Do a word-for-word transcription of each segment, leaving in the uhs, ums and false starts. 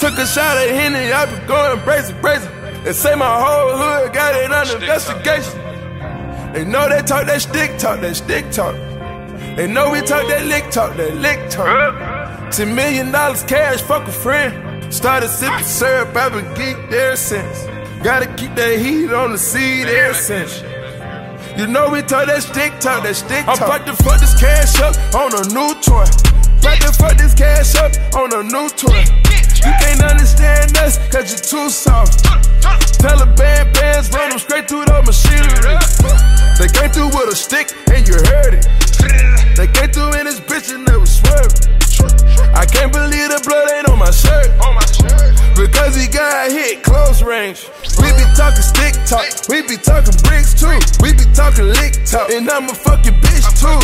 Took a shot at Henny, I been going crazy, crazy. They say my whole hood got it under investigation. They know they talk that stick talk, that stick talk. They know we talk that lick talk, that lick talk. Ten million dollars cash, fuck a friend. Started sipping syrup, I've been geeked ever since. Gotta keep that heat on the seed ever since. You know we talk that stick talk, that stick talk. I'm about to fuck this cash up on a new toy. About to fuck this cash up on a new toy. You can't understand us, cause you're too soft. Taliban bands run them straight through the machinery. They came through with a stick and you heard it. They came through in this bitch and they was swerving. I can't believe the blood ain't on my shirt. Because he got hit close range. We be talking stick talk, we be talking bricks too. We be talking lick talk, and I'm a fucking bitch too.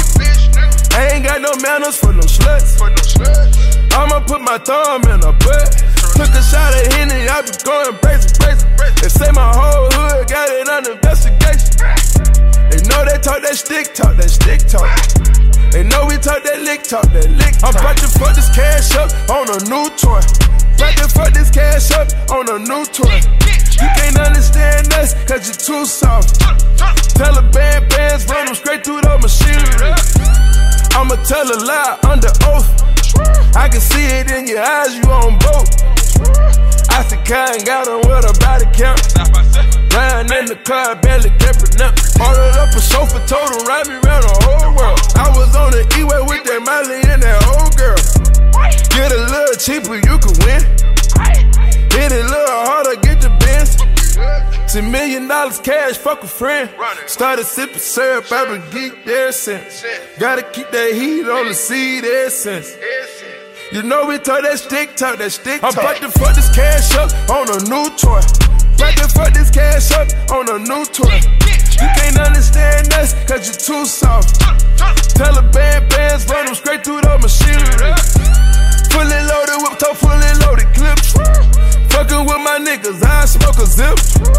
I ain't got no manners for no sluts. I'ma put my thumb in her butt. Took a shot at Henny, I been going crazy, crazy. They say my whole hood got it under investigation. They know they talk that stick talk, that stick talk. They know we talk that lick talk, that lick talk. I'm about to fuck this cash up on a new toy. About to fuck this cash up on a new toy. You can't understand us, cause you're too soft. Taliban bands run them straight through the machinery. I'ma tell a lie under oath. I can see it in your eyes, you on boat. I said Kyle got on with a body count. Riding in the car, barely kept it up. Ordered up a chauffeur, told him ride me around the whole world. I was on the E-way with that Miley and that old girl. Get a little cheaper, you can win. Hit it a little harder, get the Benz. Ten million dollars cash, fuck a friend. Started sipping syrup, I've been geeked ever since. Gotta keep that heat on the seed ever since. You know we talk that stick talk, that stick talk. I'm about to fuck this cash up on a new toy. About to fuck this cash up on a new toy. You can't understand us, cause you're too soft. Taliban bands run them straight through the machinery. Fully loaded whip top, fully loaded clips. Fucking with my niggas, I smoke a zip.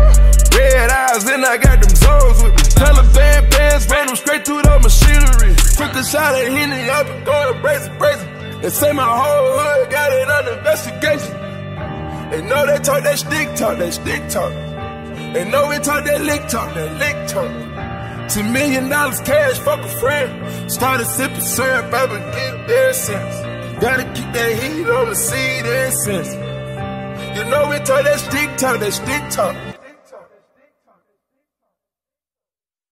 Red eyes, and I got them Zoes with me. Taliban bands run them straight through the machinery. Took a shot at Henny, I been going crazy, crazy. They say my whole hood got it under investigation. They know they talk that stick talk, that stick talk. They know we talk that lick talk, that lick talk. Ten million dollars cash, fuck a friend. Started sipping syrup, I've been geeked ever since. Gotta keep that heat on the seed ever since. You know we talk that stick talk, that stick talk.